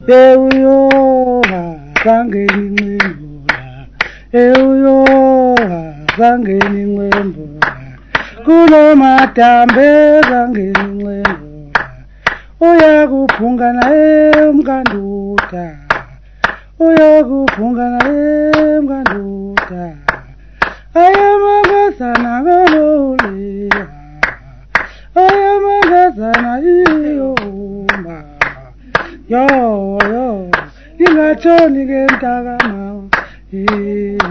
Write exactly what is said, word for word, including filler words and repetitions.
Euyoha zangeni ngwembula, Euyoha zangeni ngwembula, kulo madambe zangeni ngwembula, uyakuphunga naye mkanduta, uyakuphunga naye mkanduta, ayamangazana kaloliha, ayamangazana iyoma. Yo, yo, ingatshoni ke mntakama,